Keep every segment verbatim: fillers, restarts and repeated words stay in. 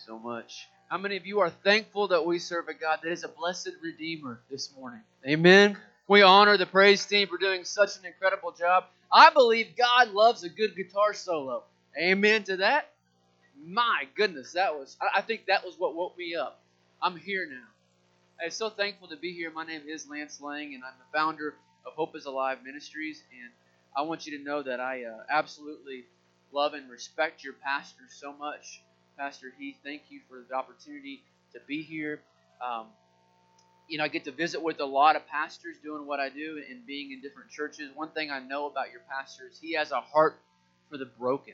so much. How many of you are thankful that we serve a God that is a blessed Redeemer this morning? Amen. We honor the praise team for doing such an incredible job. I believe God loves a good guitar solo. Amen to that. My goodness, that was, I think that was what woke me up. I'm here now. I'm so thankful to be here. My name is Lance Lang, and I'm the founder of Hope is Alive Ministries. And I want you to know that I uh, absolutely love and respect your pastor so much. Pastor Heath, thank you for the opportunity to be here. Um, you know, I get to visit with a lot of pastors doing what I do and being in different churches. One thing I know about your pastor is he has a heart for the broken.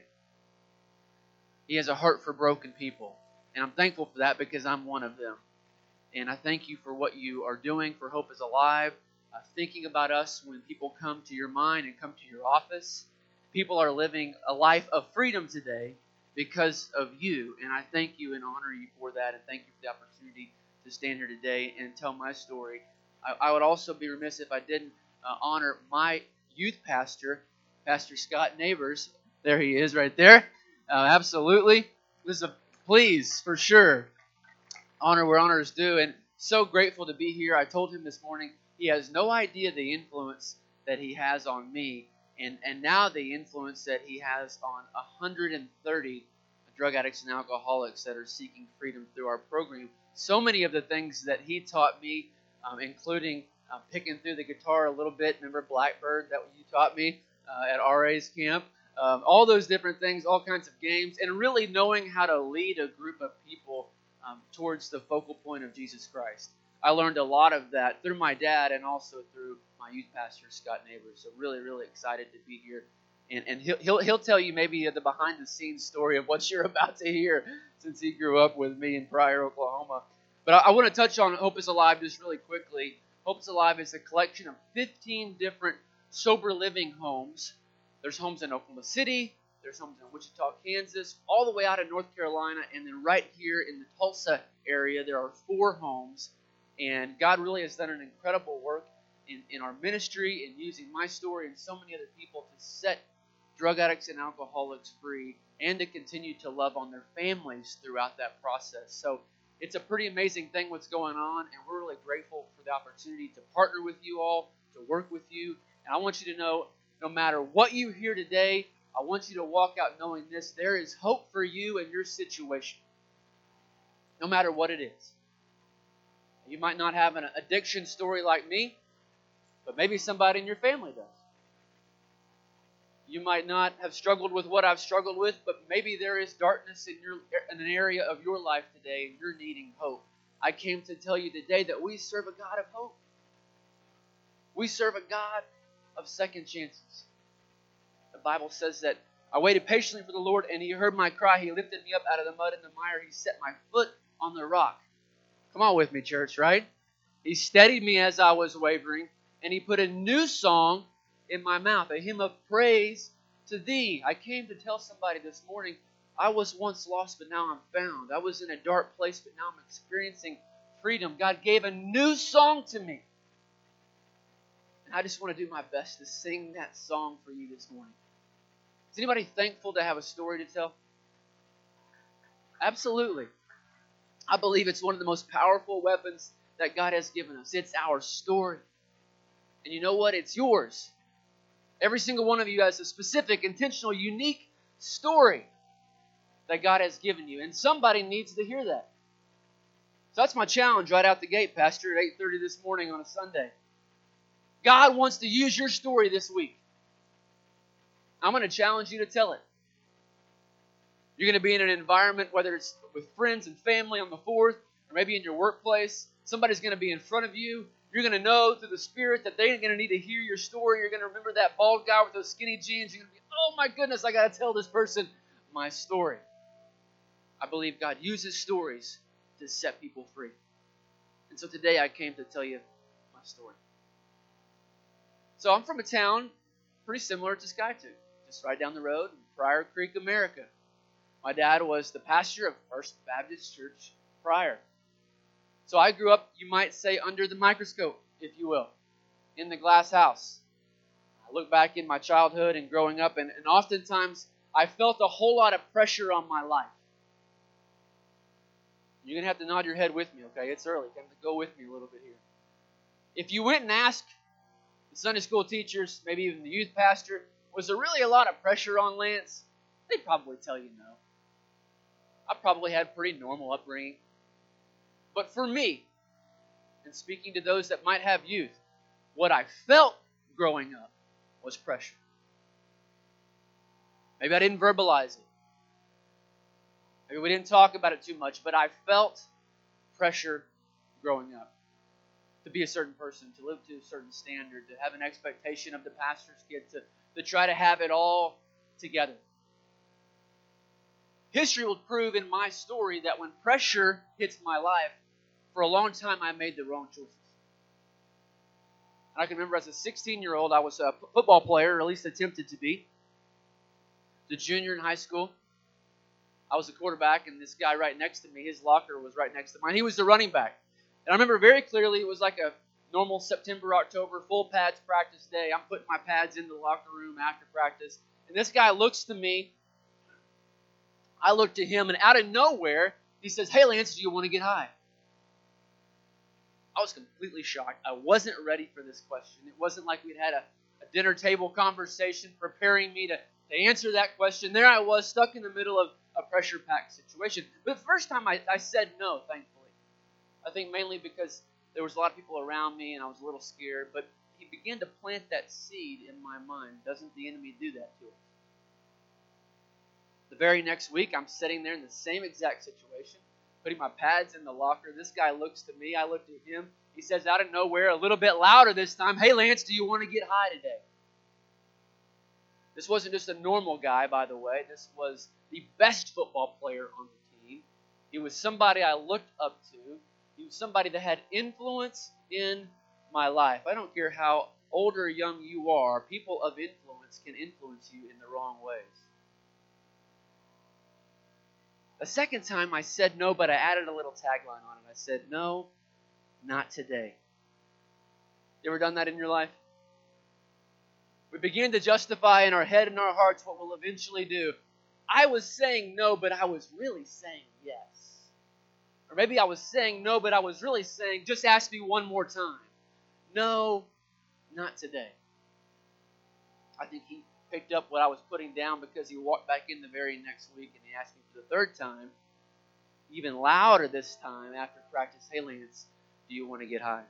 He has a heart for broken people. And I'm thankful for that because I'm one of them. And I thank you for what you are doing for Hope is Alive, uh, thinking about us when people come to your mind and come to your office. People are living a life of freedom today because of you. And I thank you and honor you for that. And thank you for the opportunity to stand here today and tell my story. I, I would also be remiss if I didn't uh, honor my youth pastor, Pastor Scott Neighbors. There he is right there. Uh, absolutely. This is a please, for sure. Honor where honor is due. And so grateful to be here. I told him this morning he has no idea the influence that he has on me. And, and now the influence that he has on one hundred thirty drug addicts and alcoholics that are seeking freedom through our program. So many of the things that he taught me, um, including uh, picking through the guitar a little bit. Remember Blackbird that you taught me uh, at R A's camp? Um, all those different things, all kinds of games, and really knowing how to lead a group of people um, towards the focal point of Jesus Christ. I learned a lot of that through my dad and also through my youth pastor, Scott Neighbors. So really, really excited to be here. And, and he'll, he'll, he'll tell you maybe the behind-the-scenes story of what you're about to hear since he grew up with me in Pryor, Oklahoma. But I, I want to touch on Hope is Alive just really quickly. Hope is Alive is a collection of fifteen different sober living homes. There's homes in Oklahoma City. There's homes in Wichita, Kansas, all the way out in North Carolina. And then right here in the Tulsa area, there are four homes. And God really has done an incredible work in, in our ministry and using my story and so many other people to set drug addicts and alcoholics free and to continue to love on their families throughout that process. So it's a pretty amazing thing what's going on, and we're really grateful for the opportunity to partner with you all, to work with you. And I want you to know, no matter what you hear today, I want you to walk out knowing this: there is hope for you in your situation, no matter what it is. You might not have an addiction story like me, but maybe somebody in your family does. You might not have struggled with what I've struggled with, but maybe there is darkness in your in an area of your life today and you're needing hope. I came to tell you today that we serve a God of hope. We serve a God of second chances. The Bible says that I waited patiently for the Lord, and He heard my cry. He lifted me up out of the mud and the mire. He set my foot on the rock. Come on with me, church, right? He steadied me as I was wavering, and He put a new song in my mouth, a hymn of praise to Thee. I came to tell somebody this morning, I was once lost, but now I'm found. I was in a dark place, but now I'm experiencing freedom. God gave a new song to me. And I just want to do my best to sing that song for you this morning. Is anybody thankful to have a story to tell? Absolutely. I believe it's one of the most powerful weapons that God has given us. It's our story. And you know what? It's yours. Every single one of you has a specific, intentional, unique story that God has given you. And somebody needs to hear that. So that's my challenge right out the gate, Pastor, at eight thirty this morning on a Sunday. God wants to use your story this week. I'm going to challenge you to tell it. You're going to be in an environment, whether it's with friends and family on the fourth, or maybe in your workplace. Somebody's going to be in front of you. You're going to know through the Spirit that they're going to need to hear your story. You're going to remember that bald guy with those skinny jeans. You're going to be, oh my goodness, I got to tell this person my story. I believe God uses stories to set people free. And so today I came to tell you my story. So I'm from a town pretty similar to Skiatook, just right down the road in Pryor Creek, America. My dad was the pastor of First Baptist Church, Pryor. So I grew up, you might say, under the microscope, if you will, in the glass house. I look back in my childhood and growing up, and, and oftentimes I felt a whole lot of pressure on my life. You're going to have to nod your head with me, okay? It's early. You have to go with me a little bit here. If you went and asked the Sunday school teachers, maybe even the youth pastor, was there really a lot of pressure on Lance? They'd probably tell you no. I probably had a pretty normal upbringing. But for me, and speaking to those that might have youth, what I felt growing up was pressure. Maybe I didn't verbalize it. Maybe we didn't talk about it too much, but I felt pressure growing up to be a certain person, to live to a certain standard, to have an expectation of the pastor's kid, to, to try to have it all together. History will prove in my story that when pressure hits my life, for a long time I made the wrong choices. I can remember as a sixteen-year-old, I was a football player, or at least attempted to be. The junior in high school, I was the quarterback, and this guy right next to me, his locker was right next to mine. He was the running back. And I remember very clearly, it was like a normal September, October, full pads practice day. I'm putting my pads in the locker room after practice. And this guy looks to me. I look to him, and out of nowhere, he says, "Hey, Lance, do you want to get high?" I was completely shocked. I wasn't ready for this question. It wasn't like we'd had a, a dinner table conversation preparing me to, to answer that question. There I was, stuck in the middle of a pressure-packed situation. But the first time I, I said no, thankfully. I think mainly because there was a lot of people around me and I was a little scared. But he began to plant that seed in my mind. Doesn't the enemy do that to us? The very next week, I'm sitting there in the same exact situation, putting my pads in the locker. This guy looks to me. I look to him. He says out of nowhere, a little bit louder this time, "Hey, Lance, do you want to get high today?" This wasn't just a normal guy, by the way. This was the best football player on the team. He was somebody I looked up to. He was somebody that had influence in my life. I don't care how old or young you are, people of influence can influence you in the wrong ways. A second time I said no, but I added a little tagline on it. I said, "No, not today." You ever done that in your life? We begin to justify in our head and our hearts what we'll eventually do. I was saying no, but I was really saying yes. Or maybe I was saying no, but I was really saying, just ask me one more time. No, not today. I think he picked up what I was putting down because he walked back in the very next week and he asked me for the third time, even louder this time after practice, "Hey, Lance, do you want to get high?"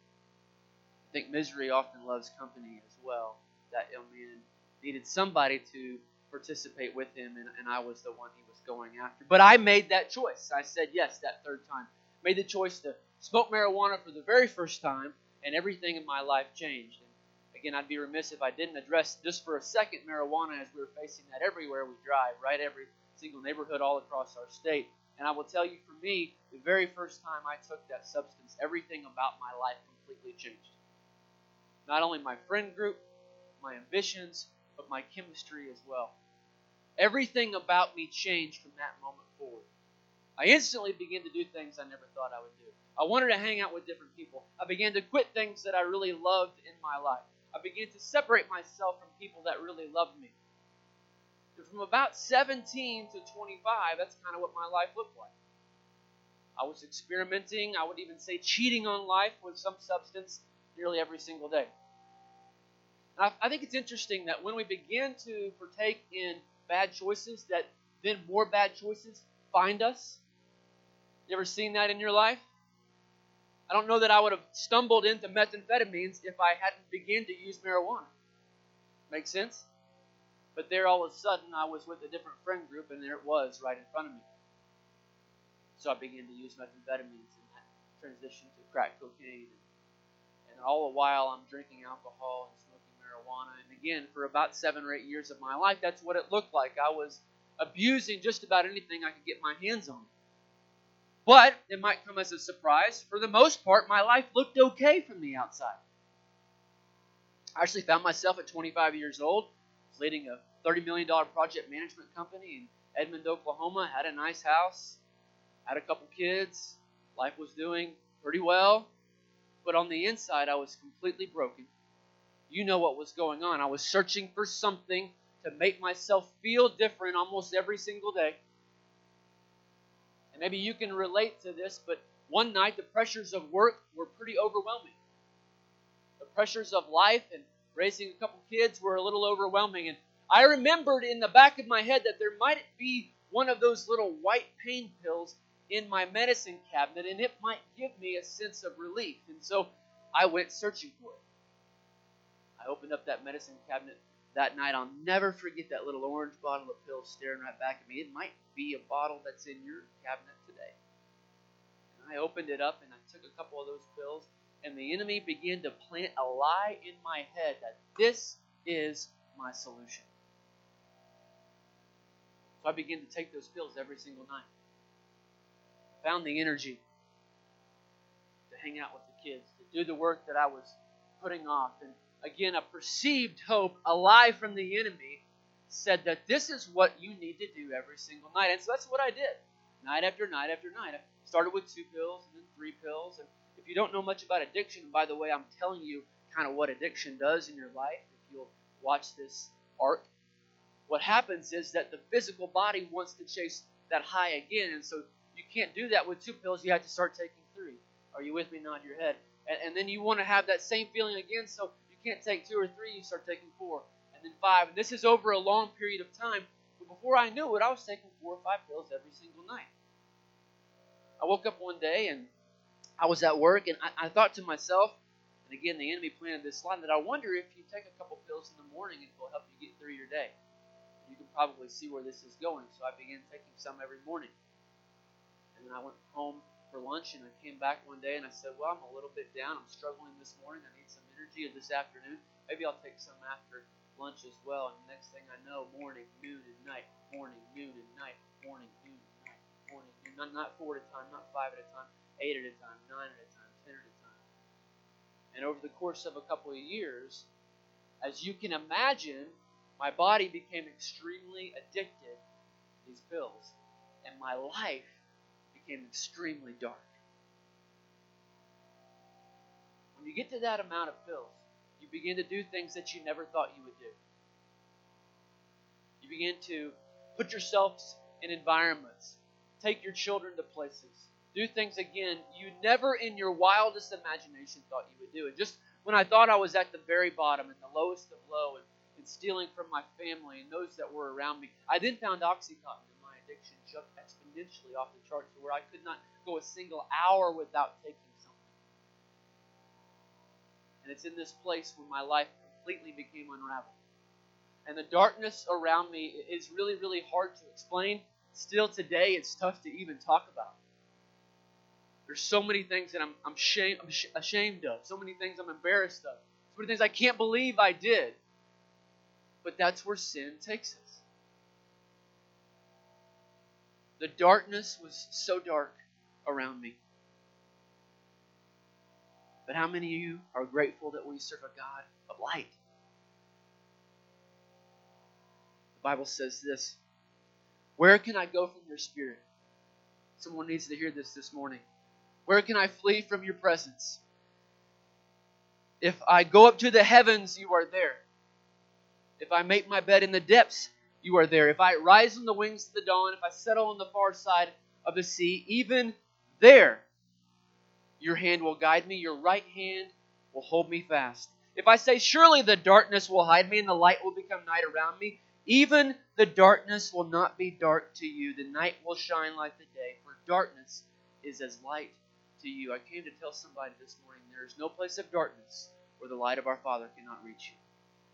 I think misery often loves company as well. That young man needed somebody to participate with him, and, and I was the one he was going after. But I made that choice. I said yes that third time. Made the choice to smoke marijuana for the very first time, and everything in my life changed. And again, I'd be remiss if I didn't address just for a second marijuana, as we were facing that everywhere we drive, right? Every single neighborhood all across our state. And I will tell you, for me, the very first time I took that substance, everything about my life completely changed. Not only my friend group, my ambitions, but my chemistry as well. Everything about me changed from that moment forward. I instantly began to do things I never thought I would do. I wanted to hang out with different people. I began to quit things that I really loved in my life. I began to separate myself from people that really loved me. And from about seventeen to twenty-five, that's kind of what my life looked like. I was experimenting, I would even say cheating on life with some substance nearly every single day. And I, I think it's interesting that when we begin to partake in bad choices, that then more bad choices find us. You ever seen that in your life? I don't know that I would have stumbled into methamphetamines if I hadn't begun to use marijuana. Make sense? But there all of a sudden I was with a different friend group and there it was right in front of me. So I began to use methamphetamines and that transitioned to crack cocaine. And all the while I'm drinking alcohol and smoking marijuana. And again, for about seven or eight years of my life, that's what it looked like. I was abusing just about anything I could get my hands on. But it might come as a surprise. For the most part, my life looked okay from the outside. I actually found myself at twenty-five years old, leading a thirty million dollars project management company in Edmond, Oklahoma. Had a nice house, had a couple kids. Life was doing pretty well. But on the inside, I was completely broken. You know what was going on. I was searching for something to make myself feel different almost every single day. And maybe you can relate to this, but one night the pressures of work were pretty overwhelming. The pressures of life and raising a couple kids were a little overwhelming. And I remembered in the back of my head that there might be one of those little white pain pills in my medicine cabinet, and it might give me a sense of relief. And so I went searching for it. I opened up that medicine cabinet that night. I'll never forget that little orange bottle of pills staring right back at me. It might be a bottle that's in your cabinet today. And I opened it up and I took a couple of those pills, and the enemy began to plant a lie in my head that this is my solution. So I began to take those pills every single night. I found the energy to hang out with the kids, to do the work that I was putting off. And again, a perceived hope, a lie from the enemy, said that this is what you need to do every single night. And so that's what I did. Night after night after night. I started with two pills and then three pills. And if you don't know much about addiction, and by the way, I'm telling you kind of what addiction does in your life, if you'll watch this arc, what happens is that the physical body wants to chase that high again. And so you can't do that with two pills. You have to start taking three. Are you with me? Nod your head. And, and then you want to have that same feeling again, so you can't take two or three. You start taking four and then five. And this is over a long period of time. But before I knew it, I was taking four or five pills every single night. I woke up one day and I was at work, and I, I thought to myself, and again, the enemy planted this line, that I wonder if you take a couple pills in the morning, it will help you get through your day. You can probably see where this is going. So I began taking some every morning. And then I went home for lunch, and I came back one day, and I said, well, I'm a little bit down. I'm struggling this morning. I need some energy this afternoon. Maybe I'll take some after lunch as well. And the next thing I know, morning, noon, and night. Morning, noon, and night. Morning, noon, and night. Morning, noon. Not, not four at a time, not five at a time, eight at a time, nine at a time, ten at a time. And over the course of a couple of years, as you can imagine, my body became extremely addicted to these pills. And my life became extremely dark. When you get to that amount of pills, you begin to do things that you never thought you would do. You begin to put yourselves in environments, take your children to places, do things again you never in your wildest imagination thought you would do. And just when I thought I was at the very bottom and the lowest of low and, and stealing from my family and those that were around me, I then found Oxycontin. Addiction jumped exponentially off the charts to where I could not go a single hour without taking something. And it's in this place where my life completely became unraveled. And the darkness around me is really, really hard to explain. Still today, it's tough to even talk about. There's so many things that I'm, I'm, shame, I'm sh- ashamed of. So many things I'm embarrassed of. So many things I can't believe I did. But that's where sin takes us. The darkness was so dark around me. But how many of you are grateful that we serve a God of light? The Bible says this: where can I go from your spirit? Someone needs to hear this this morning. Where can I flee from your presence? If I go up to the heavens, you are there. If I make my bed in the depths, you are there. If I rise on the wings of the dawn, if I settle on the far side of the sea, even there, your hand will guide me, your right hand will hold me fast. If I say, surely the darkness will hide me and the light will become night around me, even the darkness will not be dark to you. The night will shine like the day, for darkness is as light to you. I came to tell somebody this morning, there is no place of darkness where the light of our Father cannot reach you.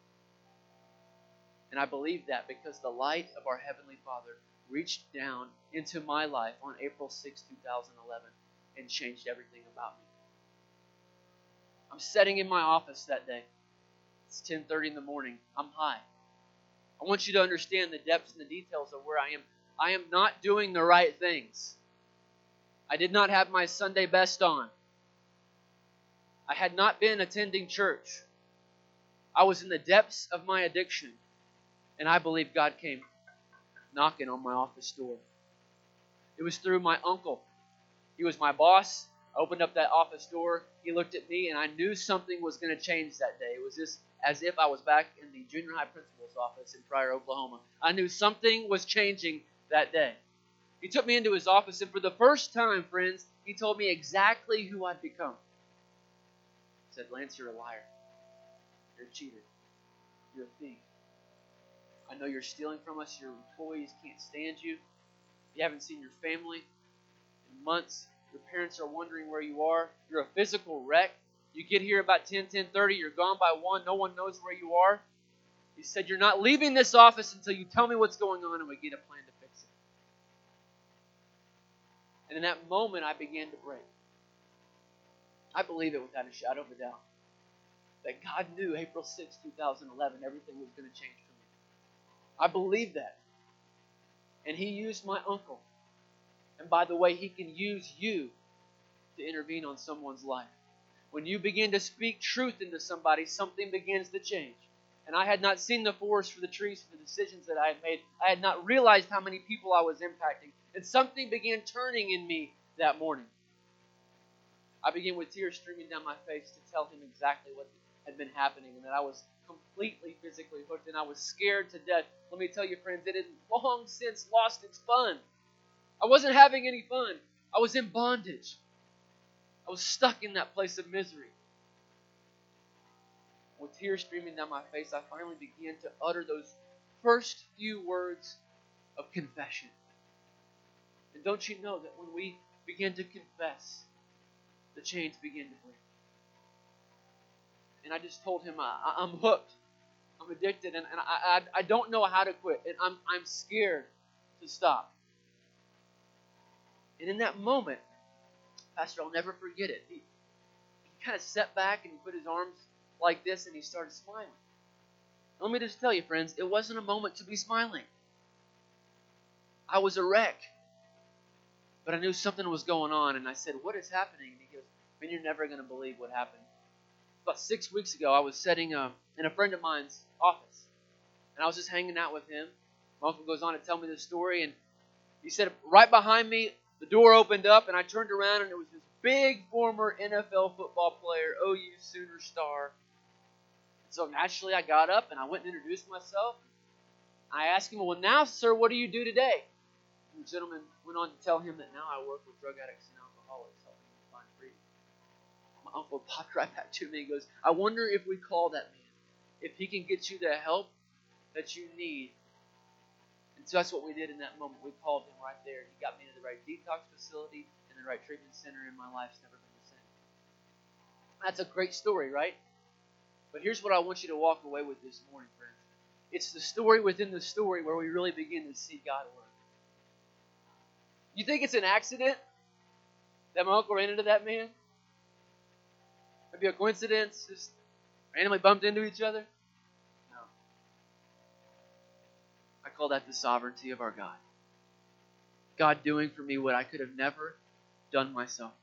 And I believe that because the light of our Heavenly Father reached down into my life on April sixth, two thousand eleven and changed everything about me. I'm sitting in my office that day. It's ten thirty in the morning. I'm high. I want you to understand the depths and the details of where I am. I am not doing the right things. I did not have my Sunday best on. I had not been attending church. I was in the depths of my addiction. And I believe God came knocking on my office door. It was through my uncle. He was my boss. I opened up that office door. He looked at me, and I knew something was going to change that day. It was just as if I was back in the junior high principal's office in Pryor, Oklahoma. I knew something was changing that day. He took me into his office, and for the first time, friends, he told me exactly who I'd become. He said, Lance, you're a liar. You're a cheater. You're a thief. I know you're stealing from us. Your employees can't stand you. You haven't seen your family in months. Your parents are wondering where you are. You're a physical wreck. You get here about ten, ten thirty. You're gone by one. No one knows where you are. He said, you're not leaving this office until you tell me what's going on and we get a plan to fix it. And in that moment, I began to break. I believe it without a shadow of a doubt. That God knew April sixth, twenty eleven, everything was going to change for me. I believe that. And He used my uncle. And by the way, He can use you to intervene on someone's life. When you begin to speak truth into somebody, something begins to change. And I had not seen the forest for the trees for the decisions that I had made. I had not realized how many people I was impacting. And something began turning in me that morning. I began with tears streaming down my face to tell Him exactly what had been happening and that I was completely physically hooked and I was scared to death. Let me tell you, friends, it had long since lost its fun. I wasn't having any fun. I was in bondage. I was stuck in that place of misery. With tears streaming down my face, I finally began to utter those first few words of confession. And don't you know that when we begin to confess, the chains begin to break? And I just told Him, I, I'm hooked. I'm addicted, and, and I, I, I don't know how to quit. And I'm, I'm scared to stop. And in that moment, Pastor, I'll never forget it. He, he kind of sat back and he put his arms like this and he started smiling. Let me just tell you, friends, it wasn't a moment to be smiling. I was a wreck. But I knew something was going on, and I said, what is happening? And he goes, man, you're never going to believe what happened. About six weeks ago, I was sitting uh, in a friend of mine's office, and I was just hanging out with him. My uncle goes on to tell me this story, and he said, right behind me, the door opened up, and I turned around, and there was this big former N F L football player, O U Sooner star. So naturally, I got up, and I went and introduced myself. I asked him, well, now, sir, what do you do today? And the gentleman went on to tell him that now I work with drug addicts and alcoholics, helping them find freedom. My uncle popped right back to me and goes, I wonder if we call that man, if he can get you the help that you need. And so that's what we did in that moment. We called him right there. He got me into the right detox facility and the right treatment center, and my life's never been the same. That's a great story, right? But here's what I want you to walk away with this morning, friends. It's the story within the story where we really begin to see God work. You think it's an accident that my uncle ran into that man? Maybe a coincidence, just randomly bumped into each other? No. I call that the sovereignty of our God. God doing for me what I could have never done myself.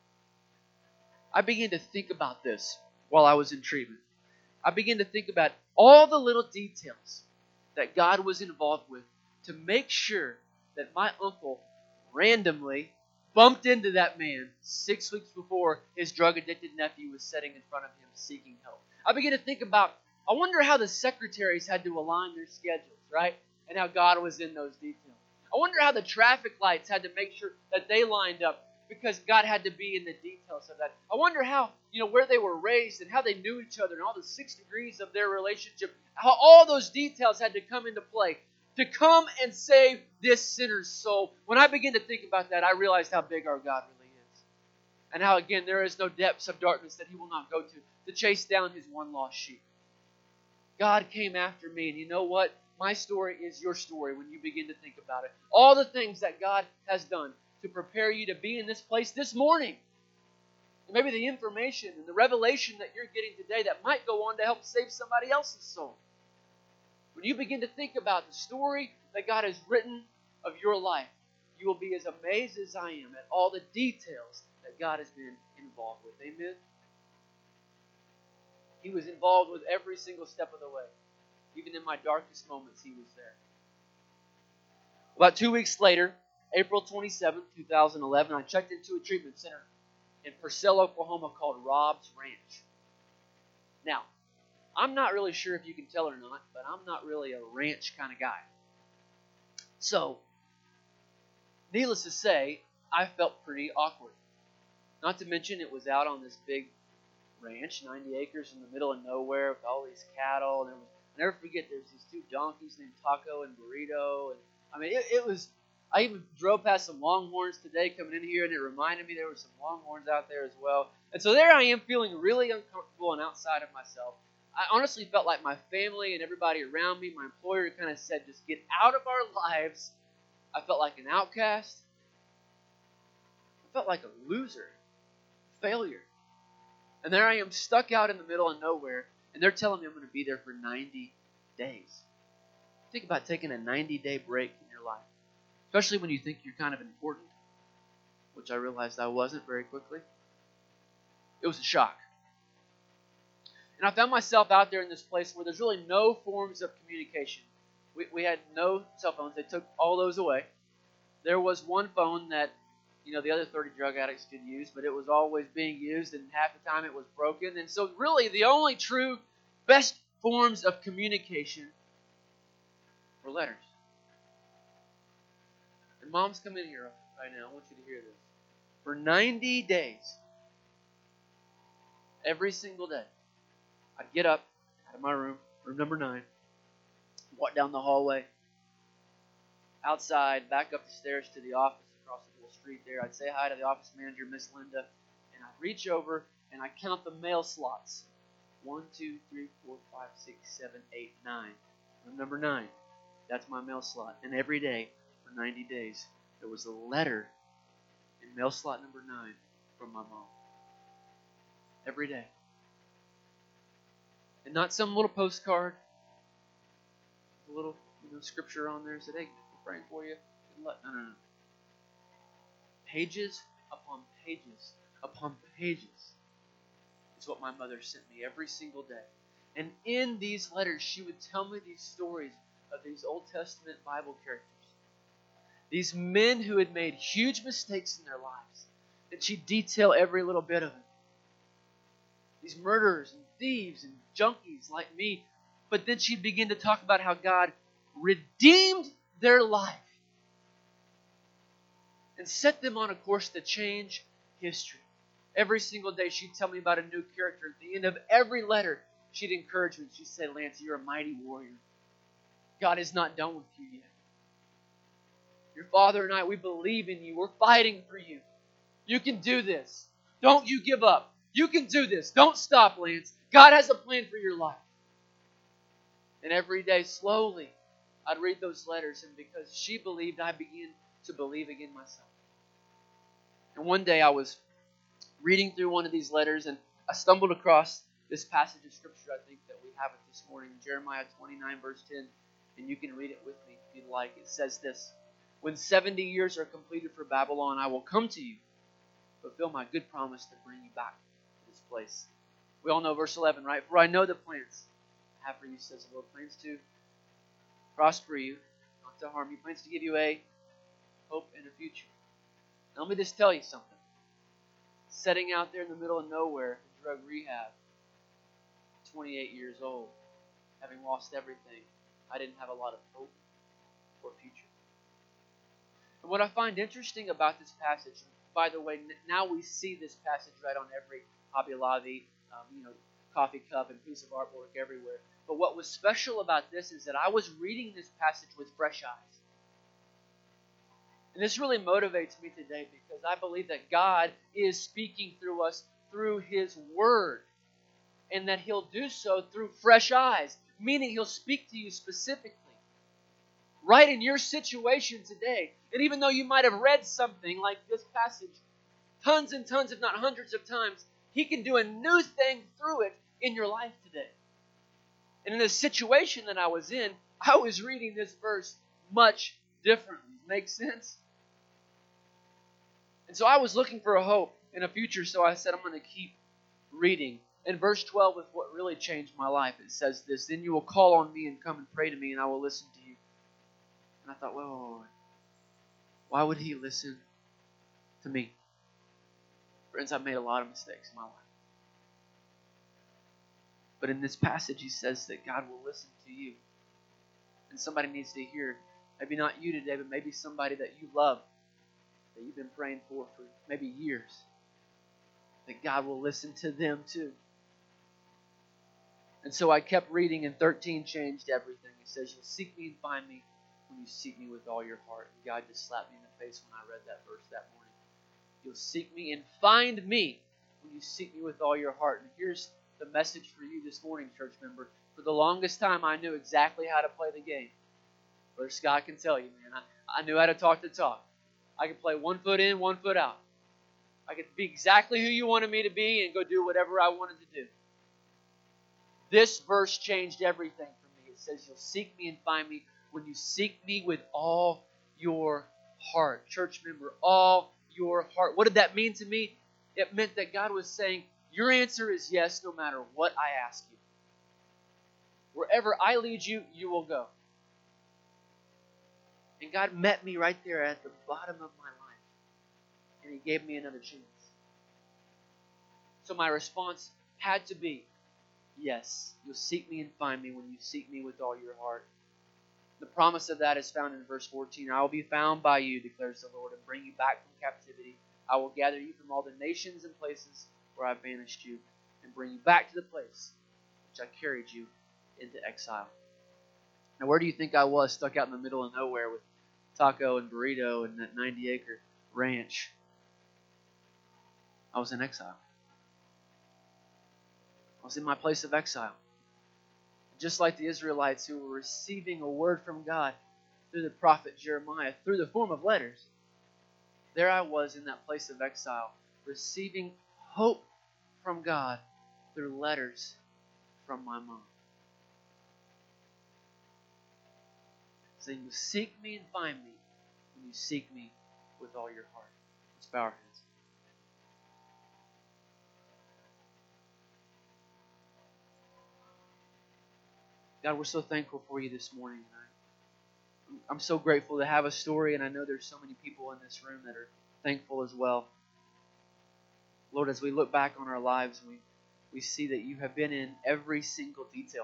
I began to think about this while I was in treatment. I began to think about all the little details that God was involved with to make sure that my uncle randomly bumped into that man six weeks before his drug-addicted nephew was sitting in front of him seeking help. I began to think about, I wonder how the secretaries had to align their schedules, right? And how God was in those details. I wonder how the traffic lights had to make sure that they lined up because God had to be in the details of that. I wonder how, you know, where they were raised and how they knew each other and all the six degrees of their relationship, how all those details had to come into play to come and save this sinner's soul. When I begin to think about that, I realized how big our God really is. And how, again, there is no depths of darkness that He will not go to to chase down His one lost sheep. God came after me, and you know what? My story is your story when you begin to think about it. All the things that God has done to prepare you to be in this place this morning. And maybe the information and the revelation that you're getting today that might go on to help save somebody else's soul. When you begin to think about the story that God has written of your life, you will be as amazed as I am at all the details that God has been involved with. Amen? He was involved with every single step of the way. Even in my darkest moments, He was there. About two weeks later, April twenty-seventh, twenty eleven, I checked into a treatment center in Purcell, Oklahoma called Rob's Ranch. Now, I'm not really sure if you can tell or not, but I'm not really a ranch kind of guy. So, Needless to say, I felt pretty awkward. Not to mention it was out on this big ranch, ninety acres in the middle of nowhere with all these cattle. And there was, I'll never forget, there's these two donkeys named Taco and Burrito. And I mean, it, it was, I even drove past some longhorns today coming in here, and it reminded me there were some longhorns out there as well. And so there I am feeling really uncomfortable and outside of myself. I honestly felt like my family and everybody around me, my employer kind of said, just get out of our lives. I felt like an outcast. I felt like a loser, a failure. And there I am stuck out in the middle of nowhere, and they're telling me I'm going to be there for ninety days. Think about taking a ninety-day break in your life, especially when you think you're kind of important, which I realized I wasn't very quickly. It was a shock. And I found myself out there in this place where there's really no forms of communication. We, we had no cell phones. They took all those away. There was one phone that, you know, the other thirty drug addicts could use, but it was always being used, and half the time it was broken. And so really the only true best forms of communication were letters. And moms, come in here right now. I want you to hear this. For ninety days, every single day, I'd get up out of my room, room number nine, walk down the hallway, outside, back up the stairs to the office across the little street there. I'd say hi to the office manager, Miss Linda, and I'd reach over and I'd count the mail slots. One, two, three, four, five, six, seven, eight, nine. Room number nine. That's my mail slot. And every day for ninety days, there was a letter in mail slot number nine from my mom. Every day. And not some little postcard, a little you know, scripture on there said, hey, we're praying for you. Good luck. No, no, no. Pages upon pages upon pages is what my mother sent me every single day. And in these letters, she would tell me these stories of these Old Testament Bible characters. These men who had made huge mistakes in their lives. And she'd detail every little bit of it. These murderers and thieves and junkies like me. But then she'd begin to talk about how God redeemed their life and set them on a course to change history. Every single day she'd tell me about a new character. At the end of every letter, she'd encourage me. She'd say, Lance, you're a mighty warrior. God is not done with you yet. Your father and I, we believe in you. We're fighting for you. You can do this. Don't you give up. You can do this. Don't stop, Lance. God has a plan for your life. And every day, slowly, I'd read those letters, and because she believed, I began to believe again myself. And one day I was reading through one of these letters, and I stumbled across this passage of Scripture, I think, that we have it this morning, Jeremiah twenty-nine, verse ten, and you can read it with me if you'd like. It says this, when seventy years are completed for Babylon, I will come to you, fulfill my good promise to bring you back to this place. We all know verse eleven, right? For I know the plans I have for you, says the Lord, plans to prosper you, not to harm you, plans to give you a hope and a future. Now let me just tell you something. Setting out there in the middle of nowhere in drug rehab, twenty-eight years old, having lost everything, I didn't have a lot of hope or future. And what I find interesting about this passage, by the way, now we see this passage right on every Hobby Lobby, um, you know, coffee cup and piece of artwork everywhere. But what was special about this is that I was reading this passage with fresh eyes. And this really motivates me today because I believe that God is speaking through us through His Word. And that He'll do so through fresh eyes, meaning He'll speak to you specifically. Right in your situation today. And even though you might have read something like this passage tons and tons, if not hundreds of times, He can do a new thing through it in your life today. And in the situation that I was in, I was reading this verse much differently. Makes sense? And so I was looking for a hope in a future, so I said I'm going to keep reading. And verse twelve is what really changed my life. It says this, then you will call on me and come and pray to me, and I will listen to you. And I thought, whoa, whoa, whoa. Why would He listen to me? Friends, I've made a lot of mistakes in my life. But in this passage, He says that God will listen to you. And somebody needs to hear, maybe not you today, but maybe somebody that you love, that you've been praying for for maybe years, that God will listen to them too. And so I kept reading, and thirteen changed everything. It says, you'll seek me and find me when you seek me with all your heart. And God just slapped me in the face when I read that verse that morning. You'll seek me and find me when you seek me with all your heart. And here's the message for you this morning, church member. For the longest time, I knew exactly how to play the game. Brother Scott can tell you, man. I, I knew how to talk the talk. I could play one foot in, one foot out. I could be exactly who you wanted me to be and go do whatever I wanted to do. This verse changed everything for me. It says, you'll seek me and find me when you seek me with all your heart. Church member, all your heart. What did that mean to me? It meant that God was saying, your answer is yes no matter what I ask you. Wherever I lead you, you will go. And God met me right there at the bottom of my life. And He gave me another chance. So my response had to be, yes, you'll seek me and find me when you seek me with all your heart. The promise of that is found in verse fourteen. I will be found by you, declares the Lord, and bring you back from captivity. I will gather you from all the nations and places where I banished you, and bring you back to the place which I carried you into exile. Now, where do you think I was, stuck out in the middle of nowhere with taco and burrito and that ninety-acre ranch? I was in exile. I was in my place of exile. Just like the Israelites who were receiving a word from God through the prophet Jeremiah, through the form of letters, there I was in that place of exile, receiving hope from God through letters from my mom. So you seek me and find me when you seek me with all your heart. Let's bow our heads. God, we're so thankful for you this morning. And I, I'm so grateful to have a story, and I know there's so many people in this room that are thankful as well. Lord, as we look back on our lives, we, we see that you have been in every single detail.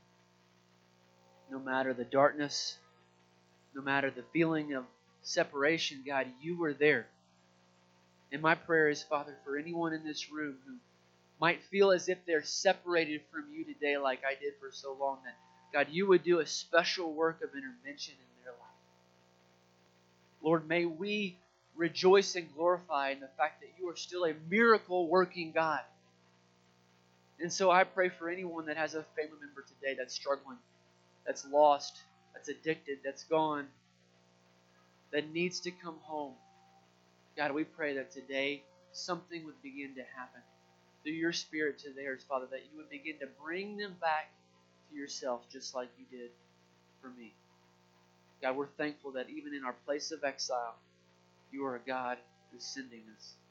No matter the darkness, no matter the feeling of separation, God, you were there. And my prayer is, Father, for anyone in this room who might feel as if they're separated from you today like I did for so long, that, God, you would do a special work of intervention in their life. Lord, may we rejoice and glorify in the fact that you are still a miracle-working God. And so I pray for anyone that has a family member today that's struggling, that's lost, that's addicted, that's gone, that needs to come home. God, we pray that today something would begin to happen through your Spirit to theirs, Father, that you would begin to bring them back to yourself just like you did for me. God, we're thankful that even in our place of exile, you are a God who's sending us.